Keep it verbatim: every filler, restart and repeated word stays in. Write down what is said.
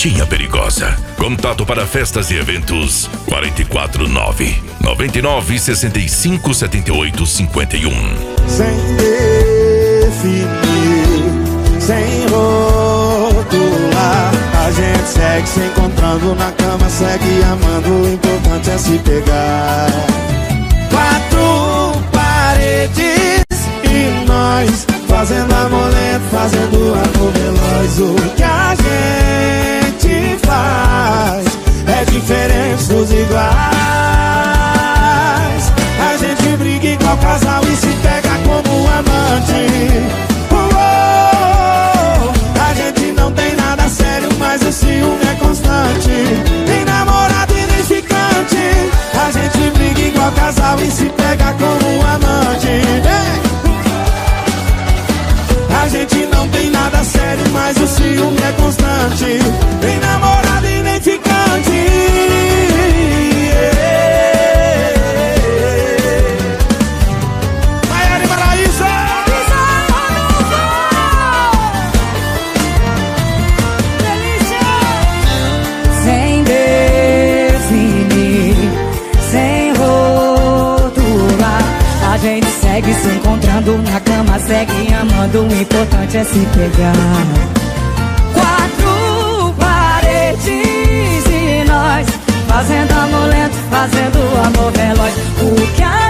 Pontinha Perigosa. Contato para festas e eventos quatro quatro nove, nove nove, seis cinco, sete oito cinco um. Sem definir, sem rotular, a gente segue se encontrando na cama, segue amando, o importante é se pegar. Quatro paredes e nós fazendo amor lento, fazendo amor veloz. O que a gente faz é diferente dos iguais. A gente briga igual casal e se pega como amante. Uou, a gente não tem nada sério, mas o ciúme é constante. Nem namorado e nem ficante. A gente briga igual casal e se pega como amante. Ei! A gente não tem nada sério, mas o ciúme é constante. Nem namorado e nem ficante. Maiara e Maraísa! Sem definir, sem rotular, a gente segue se encontrando na cama, segue amando, o importante é se pegar. Quatro paredes e nós fazendo amor lento, fazendo amor veloz. O que a